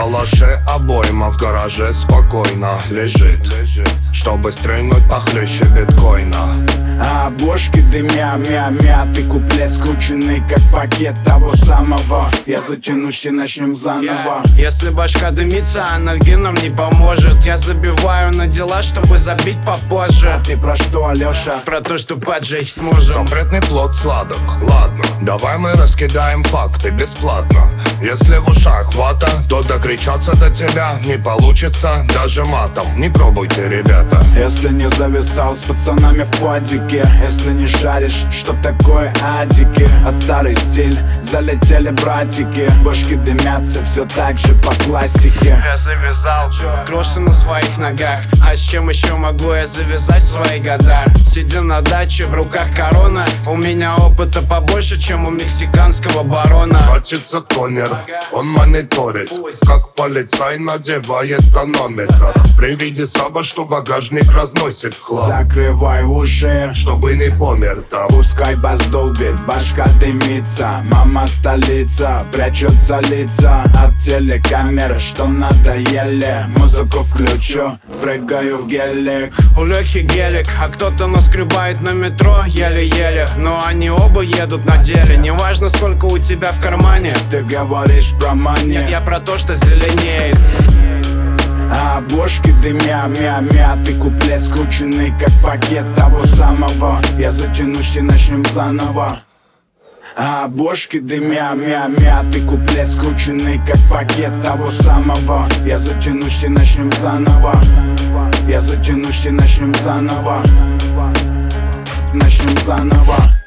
калаше, обойма в гараже спокойно лежит, чтобы стрельнуть похлеще биткоина. А бошки дымя, мятый куплет, скрученный как пакет того самого. Я затянусь и начнем заново. Если башка дымится, анальгином не поможет. Я забиваю на дела, чтобы забить попозже. А ты про что, Алёша? Про то, что поджечь сможем. Запретный плод сладок, ладно, давай мы раскидаем факты бесплатно. Если в ушах вата, то докричаться до тебя не получится даже матом. Не пробуйте, ребята. Если не зависал с пацанами в падике, если не шаришь, что такое адики. От старый стиль залетели братики, башки дымятся все так же по классике. Я завязал кроши на своих ногах. А с чем еще могу я завязать в свои года? Сидя на даче, в руках корона. У меня опыта побольше, чем у мексиканского барона. Хочется тонер, он мониторит, как полицай надевает тонометр. При виде саба, что багажник разносит в хлам. Закрывай уши, чтобы не помер там. пускай бас долбит, башка дымится. Мама столица, прячутся лица от телекамер, что надоели. Музыку включу, прыгаю в гелик. У Лехи гелик, а кто-то наскребает на метро еле-еле. Но они оба едут на деле. Неважно, сколько у тебя в кармане. Ты говоришь про мани. Нет, я про то, что зеленеет. А бошки дымя, мятый куплет, скрученный как пакет того самого. Я затянусь и начнем заново. А бошки дымя, мятый куплет, скрученный как пакет того самого. Я затянусь и начнем заново. Я затянусь и начнем заново. Начнем заново.